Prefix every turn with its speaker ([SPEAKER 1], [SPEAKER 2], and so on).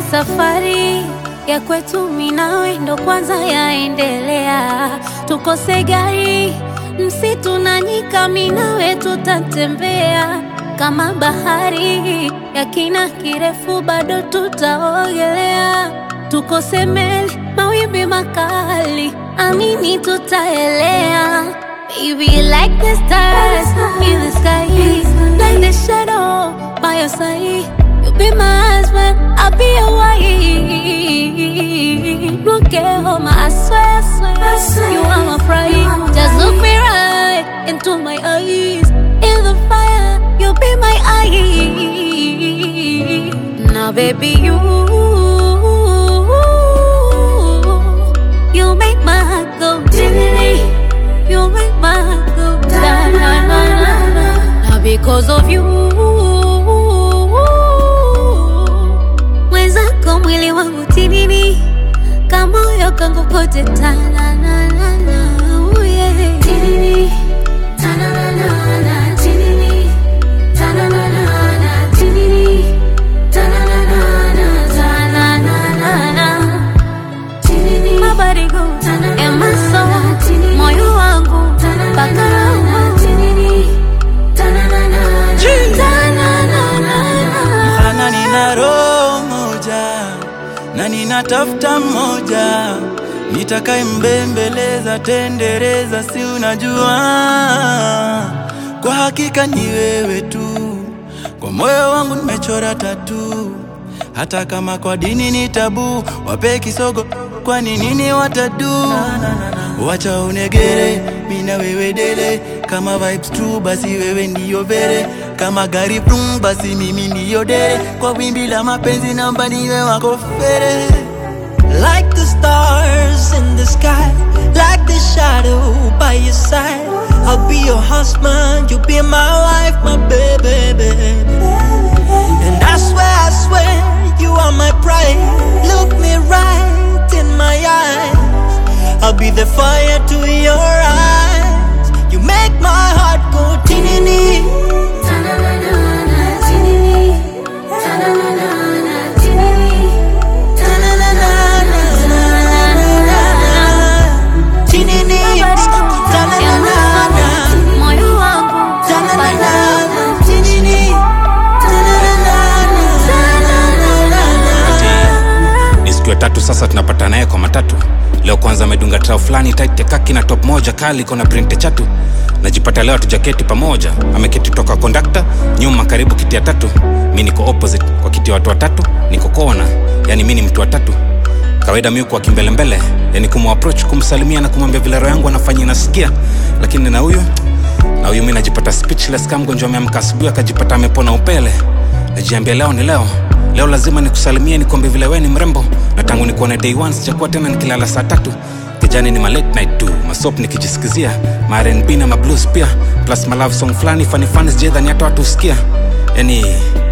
[SPEAKER 1] safari ya kwetu mimi nawe ndo kwanza yaendelea. Tukose gari, msitu na nyika, mimi nawe tutatembea. Kama bahari ya kina kirefu bado tutaogelea. Tukose meli, mawimbi makali, amini tutaelea. Baby, like the stars in the sky, like the shadow by your side. You'll be my husband, I'll be your wife. Look at home, I swear, you are my pride. Just look me right into my eyes. In the fire, you'll be my eye. Now baby, you make my heart go diddly. You make my heart go da na na na na. Now because of you, mwenzako mwili wangu tinini, kama moyo kangu kote ta na na na na. Oh yeah. Tinini, ta na na na na. Tinini, ta na na na na. Tinini, ta na na na na. Ta na na na na. Tinini, my body goes and my soul. Moyo wangu mpaka roho. Tinini, ta na na na na. Ta na na na na.
[SPEAKER 2] Mwana nina roho moja na ninatafuta mmoja, nitakaye mbembeleza tendereza, si unajua kwa hakika ni wewe tu. Kwa moyo wangu nimechora tatu, hata kama kwa dini ni tabu. Wape kisogo kwani nini watadu? Wacha unegere, mina wewe dele. Kama vibes true basi wewe ndiyo vere. Kama gari brum basi mimi ndiyo dere. Kwa wimbi la mapenzi namba niwe wako fere.
[SPEAKER 3] Like the stars in the sky, like the shadow by your side. I'll be your husband, you'll be my wife, my baby. And I swear, you are my pride. Look me right in my eyes. I'll be the fire to your eyes. You make my heart go tinini.
[SPEAKER 4] Tatu sasa tunapata naye kwa matatu. Leo kwanza medunga trao flani tight kaki na top moja kali kona print chatu. Najipata leo tujaketi pamoja. Ameketi toka conductor nyuma karibu kiti ya tatu. Mimi niko opposite kwa kiti ya watu watatu. Niko kona, yani mimi ni mtu wa tatu. Kawaida mimi kwa kimbele mbele, yani kumapproach, kumsalimia na kumwambia vile roho yangu anafanya inasikia. Lakini na huyu mimi najipata speechless kama mgonjwa ameamka asubuhi akajipata amepona upele. Najiambia leo ni leo. Leo lazima nikusalimie nikwambie vile wewe ni mrembo. Na tangu nikuone day one sijakuwa tena nikilala saa 3. Kijani ni ma late night too, masop nikijisikizia, ma R&B na ma blues pia, plus ma love song flani funny sije dhani hata watu usikia. Yani